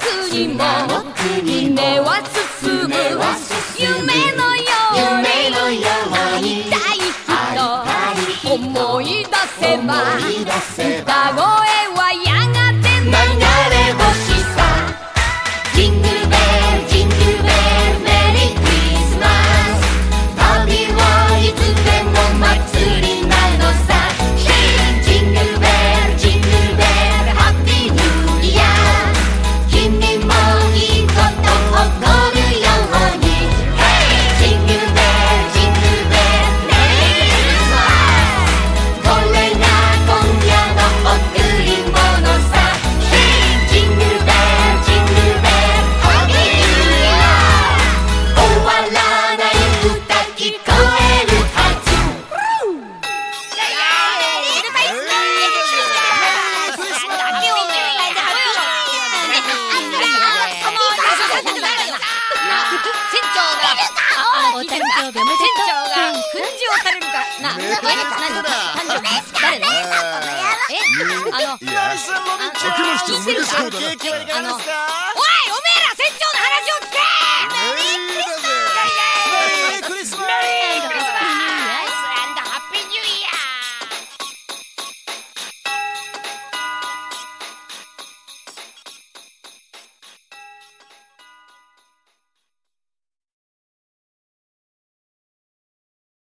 国も夢は進む夢のように会いたい人思い出せば歌声はやがて流れ星さジングルベルジングルベルメリークリスマス旅はいつでも祭りなのさジングルベルジングルベルハッピーニューイヤー君もいいこと起こるようにジングルベルジングルベルメリークリスマスこれが今夜の贈り物さジングルベルジングルベルハッピーニューイヤー終わらない歌聞こえるはずお誕生日おめでとう。 船長が訓示をされるからな。誰ね？ いや、明けましておめでとうだな。 ケーキはいかがですか？